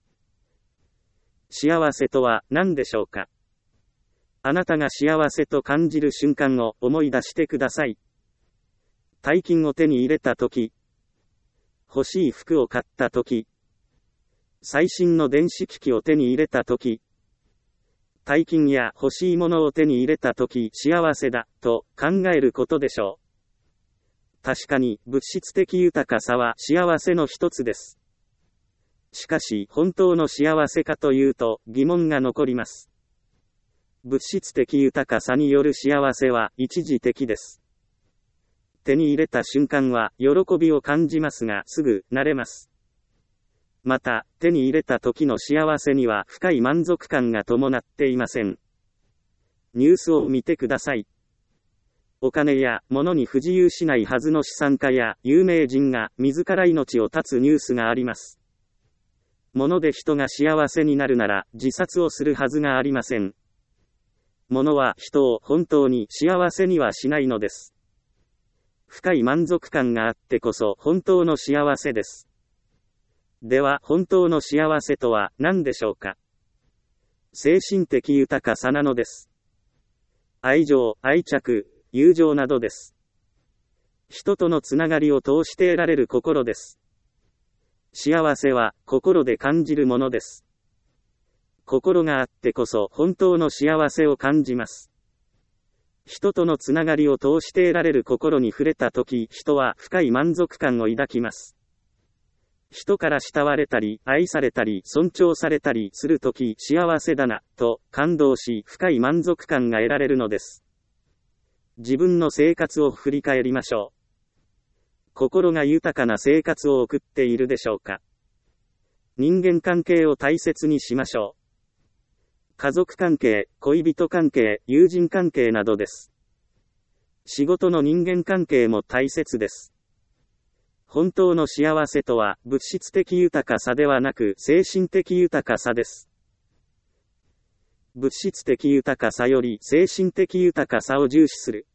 A: 幸せとは何でしょうか。あなたが幸せと感じる瞬間を思い出してください。大金を手に入れたとき、欲しい服を買ったとき、最新の電子機器を手に入れたとき、大金や欲しいものを手に入れたとき幸せだと考えることでしょう。確かに物質的豊かさは幸せの一つです。しかし本当の幸せかというと疑問が残ります。物質的豊かさによる幸せは一時的です。手に入れた瞬間は喜びを感じますがすぐ慣れます。また、手に入れた時の幸せには深い満足感が伴っていません。ニュースを見てください。お金や物に不自由しないはずの資産家や有名人が自ら命を絶つニュースがあります。物で人が幸せになるなら自殺をするはずがありません。物は人を本当に幸せにはしないのです。深い満足感があってこそ本当の幸せです。では本当の幸せとは何でしょうか。精神的豊かさなのです。愛情、愛着、友情などです。人とのつながりを通して得られる心です。幸せは心で感じるものです。心があってこそ本当の幸せを感じます。人とのつながりを通して得られる心に触れたとき、人は深い満足感を抱きます。人から慕われたり、愛されたり、尊重されたりするとき、幸せだな、と感動し、深い満足感が得られるのです。自分の生活を振り返りましょう。心が豊かな生活を送っているでしょうか。人間関係を大切にしましょう。家族関係、恋人関係、友人関係などです。仕事の人間関係も大切です。本当の幸せとは物質的豊かさではなく精神的豊かさです。物質的豊かさより精神的豊かさを重視する。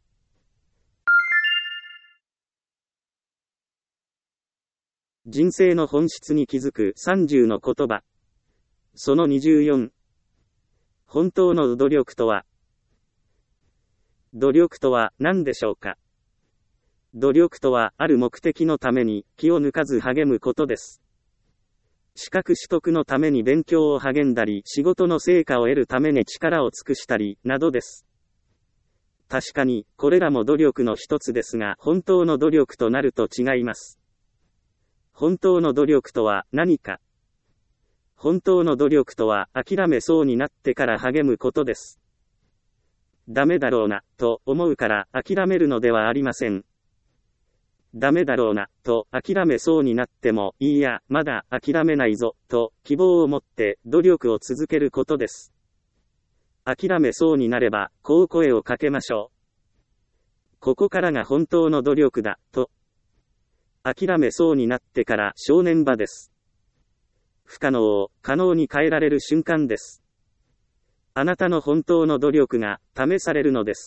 A: 人生の本質に気づく30の言葉。その24。本当の努力とは。努力とは何でしょうか。努力とはある目的のために気を抜かず励むことです。資格取得のために勉強を励んだり、仕事の成果を得るために力を尽くしたり、などです。確かに、これらも努力の一つですが、本当の努力となると違います。本当の努力とは何か。本当の努力とは諦めそうになってから励むことです。ダメだろうな、と思うから諦めるのではありません。ダメだろうな、と諦めそうになっても、いいや、まだ諦めないぞ、と希望を持って努力を続けることです。諦めそうになれば、こう声をかけましょう。ここからが本当の努力だ、と。諦めそうになってから正念場です。不可能を可能に変えられる瞬間です。あなたの本当の努力が試されるのです。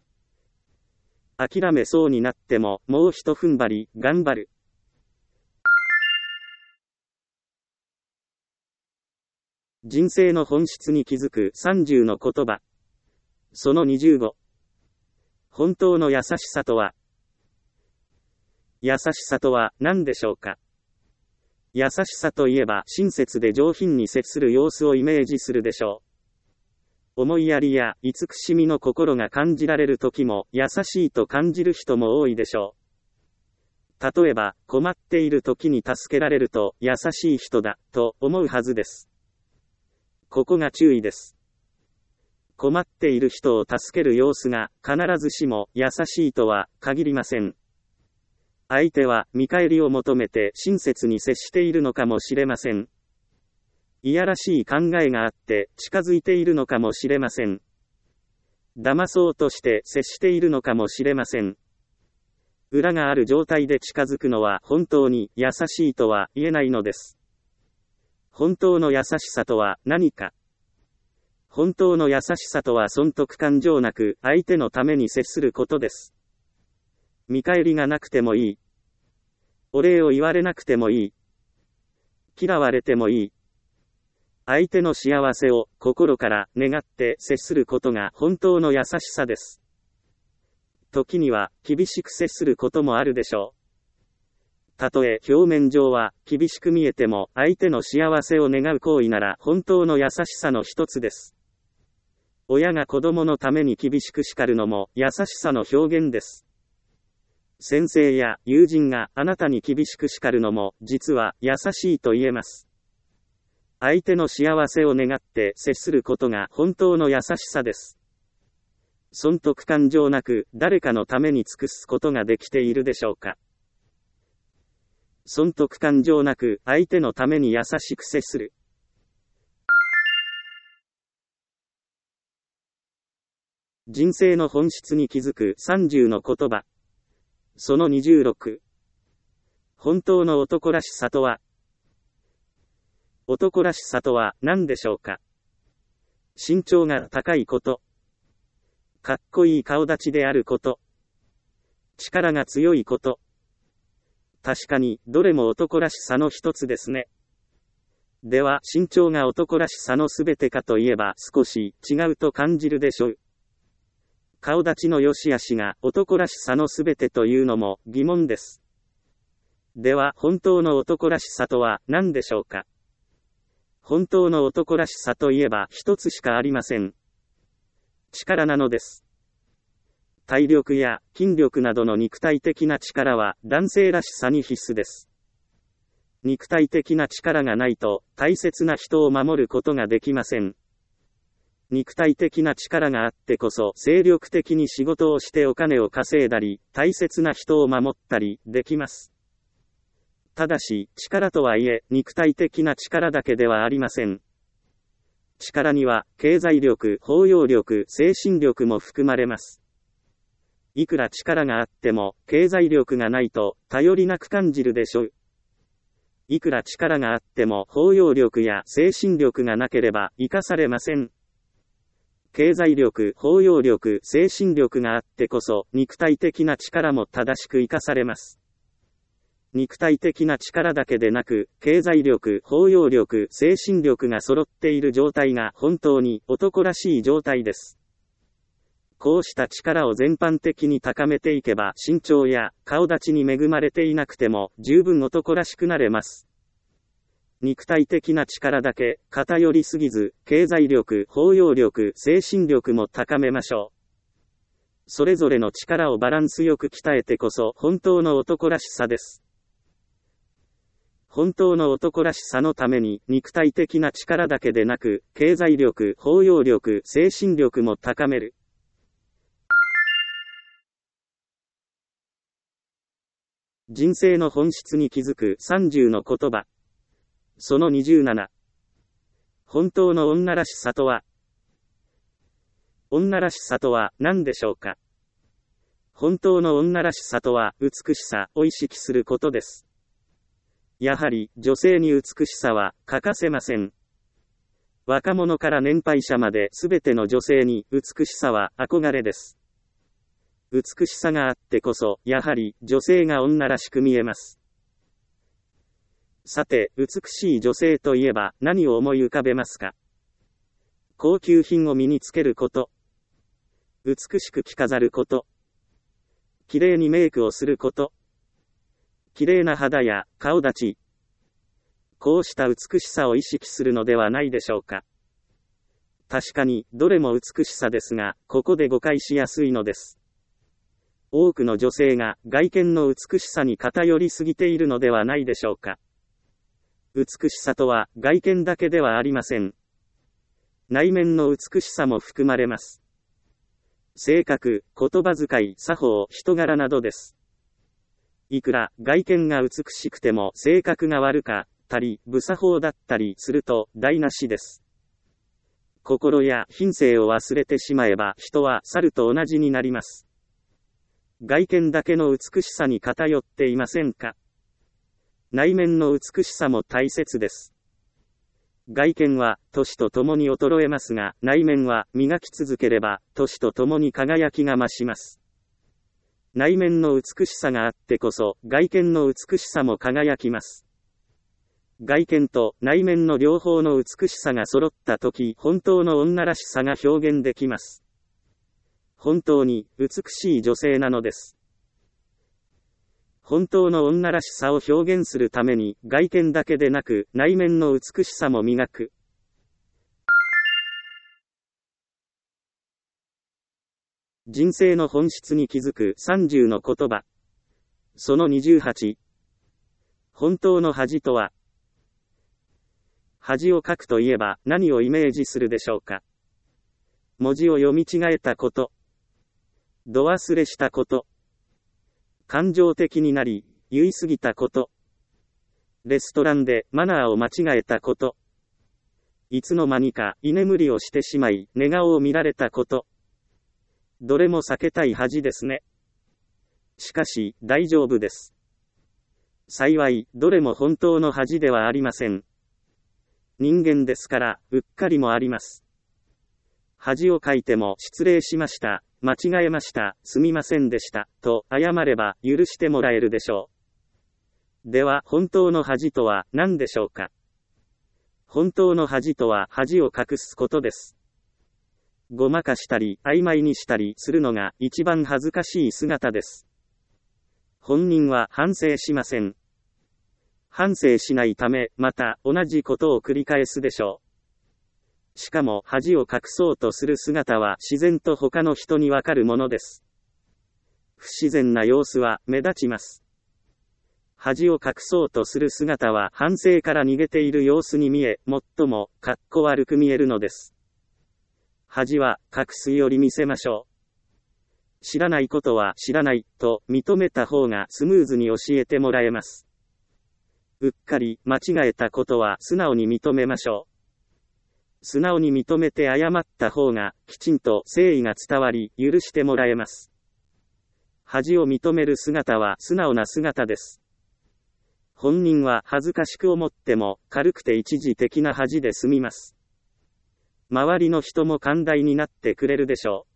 A: 諦めそうになってももう一踏ん張り、頑張る。人生の本質に気づく30の言葉。その25。本当の優しさとは。優しさとは何でしょうか。優しさといえば親切で上品に接する様子をイメージするでしょう。思いやりや慈しみの心が感じられる時も優しいと感じる人も多いでしょう。例えば困っている時に助けられると優しい人だと思うはずです。ここが注意です。困っている人を助ける様子が必ずしも優しいとは限りません。相手は見返りを求めて親切に接しているのかもしれません。いやらしい考えがあって近づいているのかもしれません。騙そうとして接しているのかもしれません。裏がある状態で近づくのは本当に優しいとは言えないのです。本当の優しさとは何か。 本当の優しさとは損得感情なく相手のために接することです。見返りがなくてもいい。お礼を言われなくてもいい。嫌われてもいい。相手の幸せを心から願って接することが本当の優しさです。時には厳しく接することもあるでしょう。たとえ表面上は厳しく見えても相手の幸せを願う行為なら本当の優しさの一つです。親が子供のために厳しく叱るのも優しさの表現です。先生や友人があなたに厳しく叱るのも実は優しいと言えます。相手の幸せを願って接することが本当の優しさです。損得感情なく誰かのために尽くすことができているでしょうか。損得感情なく相手のために優しく接する。人生の本質に気づく30の言葉。その26。本当の男らしさとは。男らしさとは何でしょうか。身長が高いこと。かっこいい顔立ちであること。力が強いこと。確かに、どれも男らしさの一つですね。では、身長が男らしさのすべてかといえば少し違うと感じるでしょう。顔立ちの良し悪しが男らしさのすべてというのも疑問です。では、本当の男らしさとは何でしょうか。本当の男らしさといえば一つしかありません。力なのです。体力や筋力などの肉体的な力は男性らしさに必須です。肉体的な力がないと大切な人を守ることができません。肉体的な力があってこそ精力的に仕事をしてお金を稼いだり、大切な人を守ったりできます。ただし、力とはいえ肉体的な力だけではありません。力には経済力、包容力、精神力も含まれます。いくら力があっても、経済力がないと、頼りなく感じるでしょう。いくら力があっても、包容力や精神力がなければ、生かされません。経済力、包容力、精神力があってこそ、肉体的な力も正しく生かされます。肉体的な力だけでなく、経済力、包容力、精神力が揃っている状態が本当に男らしい状態です。こうした力を全般的に高めていけば身長や顔立ちに恵まれていなくても十分男らしくなれます。肉体的な力だけ偏りすぎず、経済力、包容力、精神力も高めましょう。それぞれの力をバランスよく鍛えてこそ本当の男らしさです。本当の男らしさのために肉体的な力だけでなく、経済力、包容力、精神力も高める。人生の本質に気づく30の言葉。その27。本当の女らしさとは。女らしさとは何でしょうか。本当の女らしさとは美しさを意識することです。やはり女性に美しさは欠かせません。若者から年配者まで全ての女性に美しさは憧れです。美しさがあってこそ、やはり女性が女らしく見えます。さて、美しい女性といえば何を思い浮かべますか。高級品を身につけること。美しく着飾ること。綺麗にメイクをすること。綺麗な肌や顔立ち。こうした美しさを意識するのではないでしょうか。確かに、どれも美しさですが、ここで誤解しやすいのです。多くの女性が外見の美しさに偏りすぎているのではないでしょうか。美しさとは外見だけではありません。内面の美しさも含まれます。性格、言葉遣い、作法、人柄などです。いくら外見が美しくても性格が悪かったり、無作法だったりすると台無しです。心や品性を忘れてしまえば人は猿と同じになります。外見だけの美しさに偏っていませんか。内面の美しさも大切です。 外見は年とともに衰えますが、内面は磨き続ければ年とともに輝きが増します。内面の美しさがあってこそ外見の美しさも輝きます。外見と内面の両方の美しさが揃ったとき、本当の女らしさが表現できます。本当に美しい女性なのです。本当の女らしさを表現するために外見だけでなく内面の美しさも磨く。人生の本質に気づく30の言葉。その28。本当の恥とは。恥を書くといえば何をイメージするでしょうか。文字を読み違えたこと。度忘れしたこと。感情的になり、言い過ぎたこと。レストランでマナーを間違えたこと。いつの間にか居眠りをしてしまい、寝顔を見られたこと。どれも避けたい恥ですね。しかし、大丈夫です。幸い、どれも本当の恥ではありません。人間ですから、うっかりもあります。恥をかいても失礼しました、間違えました、すみませんでした、と謝れば許してもらえるでしょう。では、本当の恥とは何でしょうか。本当の恥とは恥を隠すことです。ごまかしたり、曖昧にしたりするのが一番恥ずかしい姿です。本人は反省しません。反省しないため、また同じことを繰り返すでしょう。しかも恥を隠そうとする姿は自然と他の人にわかるものです。不自然な様子は目立ちます。恥を隠そうとする姿は反省から逃げている様子に見え、最もかっこ悪く見えるのです。恥は隠すより見せましょう。知らないことは知らないと認めた方がスムーズに教えてもらえます。うっかり間違えたことは素直に認めましょう。素直に認めて謝った方がきちんと誠意が伝わり許してもらえます。恥を認める姿は素直な姿です。本人は恥ずかしく思っても軽くて一時的な恥で済みます。周りの人も寛大になってくれるでしょう。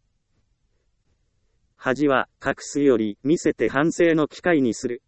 A: 恥は隠すより見せて反省の機会にする。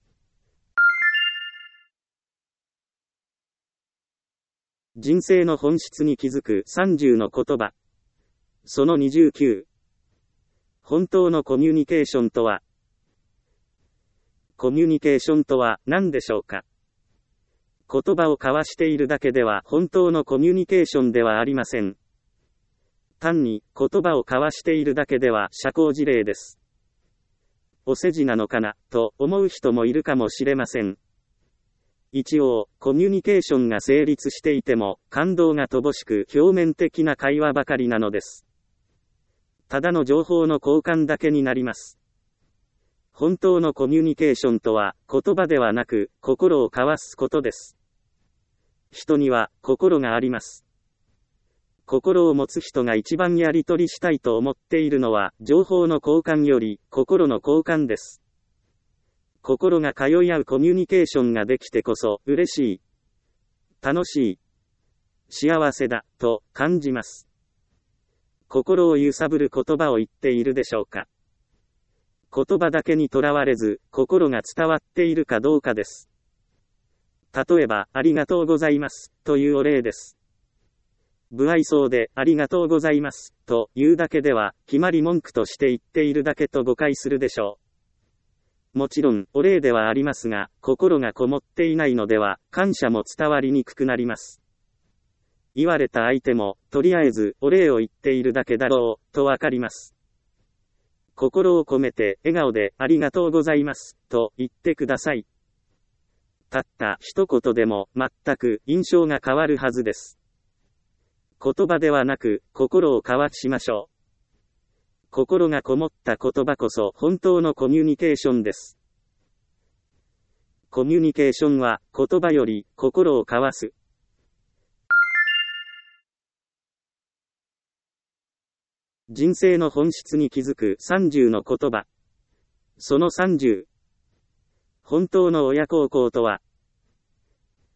A: 人生の本質に気づく30の言葉。その29。本当のコミュニケーションとは。コミュニケーションとは何でしょうか。言葉を交わしているだけでは本当のコミュニケーションではありません。単に言葉を交わしているだけでは社交辞令です。お世辞なのかなと思う人もいるかもしれません。一応、コミュニケーションが成立していても感動が乏しく表面的な会話ばかりなのです。ただの情報の交換だけになります。本当のコミュニケーションとは言葉ではなく心を交わすことです。人には心があります。心を持つ人が一番やり取りしたいと思っているのは情報の交換より心の交換です。心が通い合うコミュニケーションができてこそ嬉しい、楽しい、幸せだと感じます。心を揺さぶる言葉を言っているでしょうか。言葉だけにとらわれず心が伝わっているかどうかです。例えばありがとうございますというお礼です。不愛想でありがとうございますというだけでは決まり文句として言っているだけと誤解するでしょう。もちろんお礼ではありますが心がこもっていないのでは感謝も伝わりにくくなります。言われた相手もとりあえずお礼を言っているだけだろうとわかります。心を込めて笑顔でありがとうございますと言ってください。たった一言でも全く印象が変わるはずです。言葉ではなく心を交わしましょう。心がこもった言葉こそ本当のコミュニケーションです。コミュニケーションは言葉より心を交わす。人生の本質に気づく30の言葉。その30。本当の親孝行とは。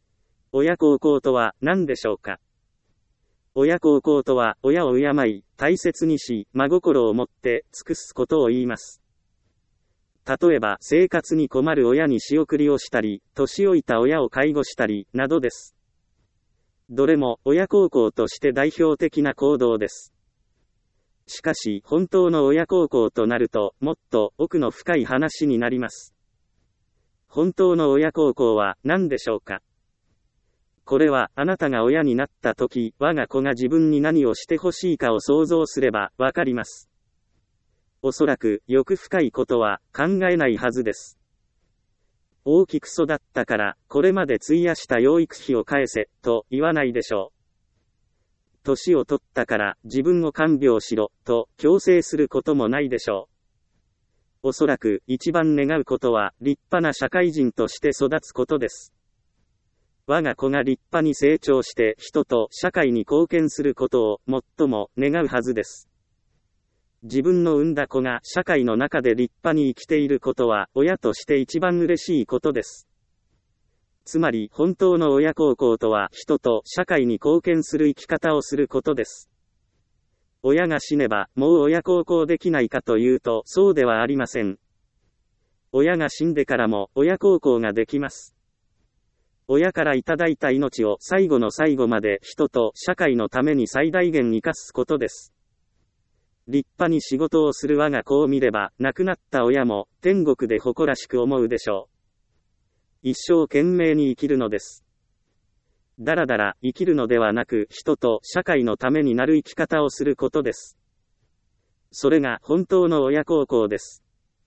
A: 親孝行とは何でしょうか。親孝行とは、親を敬い、大切にし、真心を持って尽くすことを言います。例えば、生活に困る親に仕送りをしたり、年老いた親を介護したり、などです。どれも、親孝行として代表的な行動です。しかし、本当の親孝行となると、もっと奥の深い話になります。本当の親孝行は何でしょうか。これは、あなたが親になった時、我が子が自分に何をしてほしいかを想像すれば、わかります。おそらく、欲深いことは、考えないはずです。大きく育ったから、これまで費やした養育費を返せ、と言わないでしょう。年を取ったから、自分を看病しろ、と強制することもないでしょう。おそらく、一番願うことは、立派な社会人として育つことです。我が子が立派に成長して、人と社会に貢献することを、最も願うはずです。自分の産んだ子が社会の中で立派に生きていることは、親として一番嬉しいことです。つまり、本当の親孝行とは、人と社会に貢献する生き方をすることです。親が死ねば、もう親孝行できないかというと、そうではありません。親が死んでからも、親孝行ができます。親からいただいた命を最後の最後まで人と社会のために最大限生かすことです。立派に仕事をする我が子を見れば、亡くなった親も天国で誇らしく思うでしょう。一生懸命に生きるのです。だらだら生きるのではなく、人と社会のためになる生き方をすることです。それが本当の親孝行です。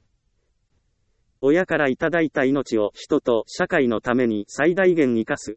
A: 親からいただいた命を人と社会のために最大限生かす。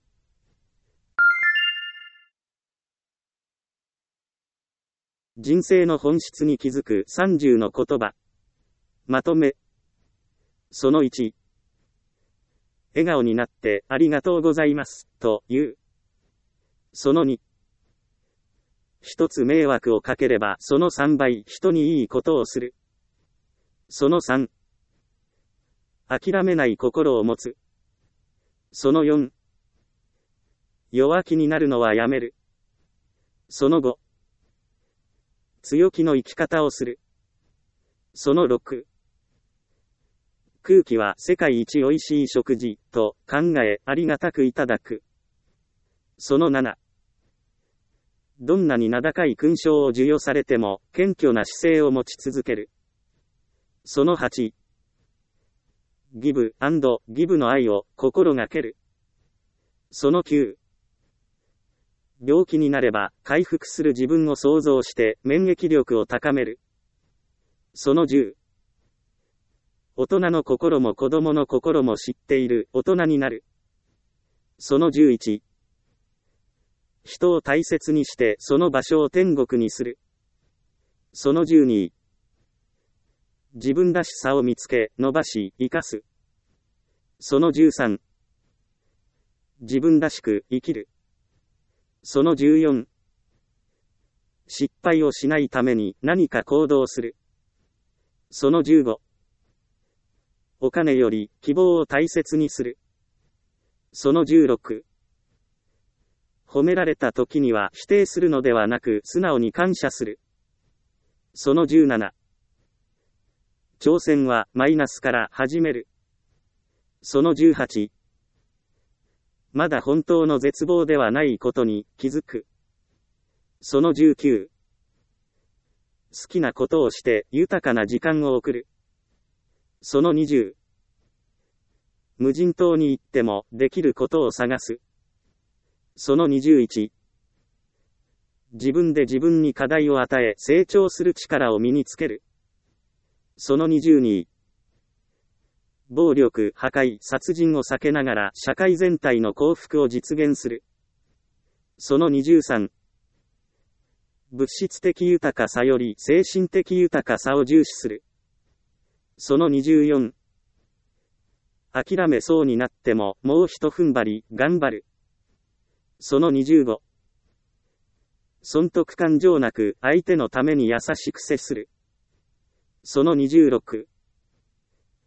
A: 人生の本質に気づく30の言葉。まとめ。その1。笑顔になってありがとうございます、と言う。その2。一つ迷惑をかければその3倍人にいいことをする。その3。諦めない心を持つ。その4。弱気になるのはやめる。その5。強気の生き方をする。その6。空気は世界一美味しい食事、と考え、ありがたくいただく。その7。どんなに名高い勲章を授与されても、謙虚な姿勢を持ち続ける。その8。ギブ&ギブの愛を心がける。その9。病気になれば回復する自分を想像して免疫力を高める。その10。大人の心も子供の心も知っている大人になる。その11。人を大切にしてその場所を天国にする。その12。自分らしさを見つけ、伸ばし、生かす。その13。自分らしく生きる。その14。失敗をしないために何か行動する。その15。お金より希望を大切にする。その16。褒められた時には否定するのではなく素直に感謝する。その17。挑戦はマイナスから始める。その18。まだ本当の絶望ではないことに気づく。その19。好きなことをして豊かな時間を送る。その20。無人島に行ってもできることを探す。その21。自分で自分に課題を与え成長する力を身につける。その22。暴力、破壊、殺人を避けながら社会全体の幸福を実現する。その23。物質的豊かさより精神的豊かさを重視する。その24。諦めそうになってももう一踏ん張り、頑張る。その25。損得感情なく相手のために優しく接する。その26。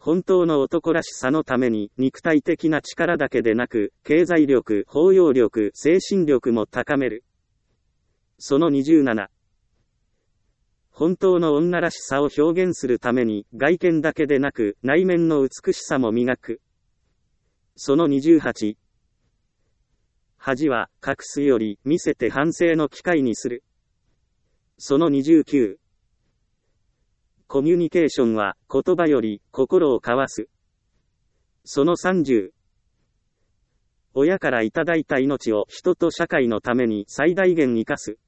A: 本当の男らしさのために肉体的な力だけでなく、経済力、包容力、精神力も高める。その27。本当の女らしさを表現するために外見だけでなく内面の美しさも磨く。その28。恥は隠すより見せて反省の機会にする。その29。コミュニケーションは言葉より心を交わす。その30。親からいただいた命を人と社会のために最大限生かす。